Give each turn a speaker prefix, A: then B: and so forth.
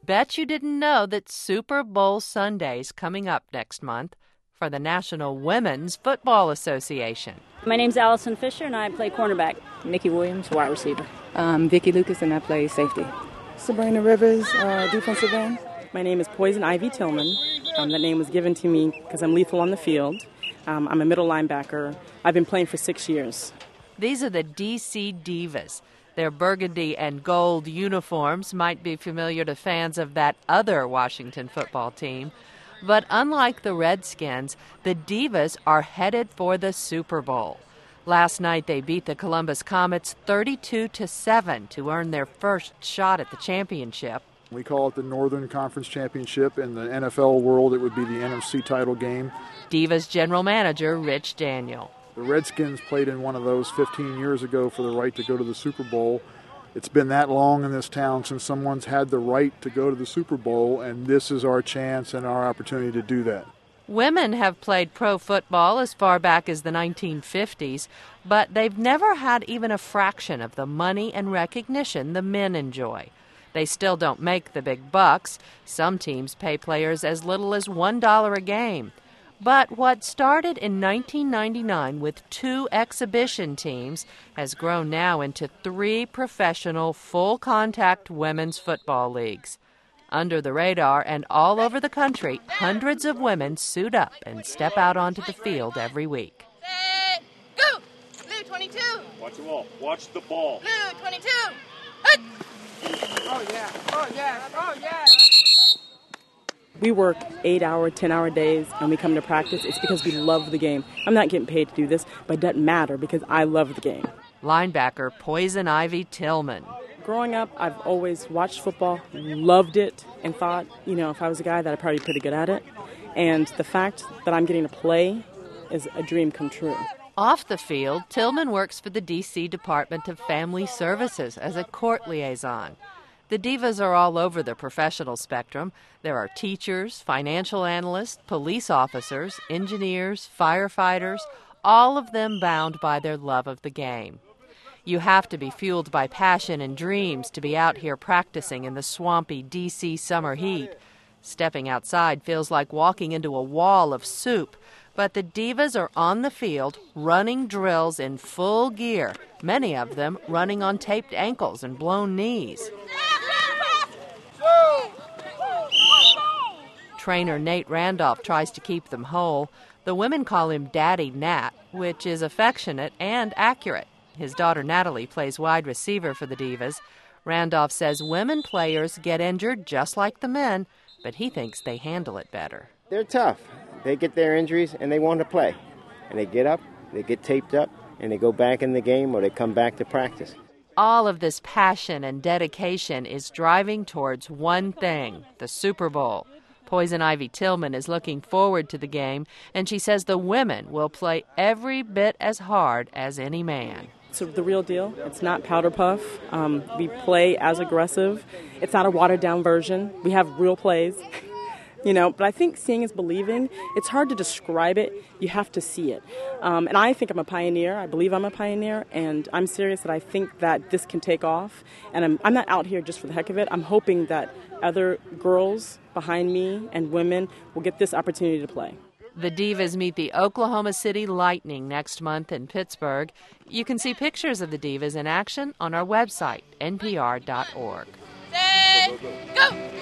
A: bet you didn't know that Super Bowl Sunday's coming up next month for the National Women's Football Association.
B: My name's Allison Fisher, and I play cornerback.
C: Nikki Williams, wide receiver.
D: Vicki Lucas, and I play safety.
E: Sabrina Rivers, defensive end.
F: My name is Poison Ivy Tillman. That name was given to me because I'm lethal on the field. I'm a middle linebacker. I've been playing for 6 years.
A: These are the D.C. Divas. Their burgundy and gold uniforms might be familiar to fans of that other Washington football team. But unlike the Redskins, the Divas are headed for the Super Bowl. Last night they beat the Columbus Comets 32-7 to earn their first shot at the championship.
G: We call it the Northern Conference Championship. In the NFL world, it would be the NFC title game.
A: Divas general manager Rich Daniel.
G: The Redskins played in one of those 15 years ago for the right to go to the Super Bowl. It's been that long in this town since someone's had the right to go to the Super Bowl, and this is our chance and our opportunity to do that.
A: Women have played pro football as far back as the 1950s, but they've never had even a fraction of the money and recognition the men enjoy. They still don't make the big bucks. Some teams pay players as little as $1 a game. But what started in 1999 with 2 exhibition teams has grown now into 3 professional full-contact women's football leagues. Under the radar and all over the country, hundreds of women suit up and step out onto the field every week.
H: Set, go! Blue 22.
I: Watch the ball. Watch the ball.
H: Blue 22.
E: Oh, yeah. Oh, yeah. Oh, yeah.
F: We work 8-hour, 10-hour days, and we come to practice. It's because we love the game. I'm not getting paid to do this, but it doesn't matter because I love the game.
A: Linebacker Poison Ivy Tillman.
F: Growing up, I've always watched football, loved it, and thought, if I was a guy, that I'd probably be pretty good at it. And the fact that I'm getting to play is a dream come true.
A: Off the field, Tillman works for the D.C. Department of Family Services as a court liaison. The Divas are all over the professional spectrum. There are teachers, financial analysts, police officers, engineers, firefighters, all of them bound by their love of the game. You have to be fueled by passion and dreams to be out here practicing in the swampy D.C. summer heat. Stepping outside feels like walking into a wall of soup, but the Divas are on the field running drills in full gear, many of them running on taped ankles and blown knees. Trainer Nate Randolph tries to keep them whole. The women call him Daddy Nat, which is affectionate and accurate. His daughter Natalie plays wide receiver for the Divas. Randolph says women players get injured just like the men, but he thinks they handle it better.
J: They're tough. They get their injuries and they want to play. And they get up, they get taped up, and they go back in the game or they come back to practice.
A: All of this passion and dedication is driving towards one thing, the Super Bowl. Poison Ivy Tillman is looking forward to the game, and she says the women will play every bit as hard as any man.
F: It's the real deal. It's not powder puff. We play as aggressive. It's not a watered-down version. We have real plays. But I think seeing is believing. It's hard to describe it. You have to see it. And I think I'm a pioneer. I believe I'm a pioneer, and I'm serious that I think that this can take off. And I'm not out here just for the heck of it. I'm hoping that other girls behind me and women will get this opportunity to play.
A: The Divas meet the Oklahoma City Lightning next month in Pittsburgh. You can see pictures of the Divas in action on our website, npr.org.
H: Set, go!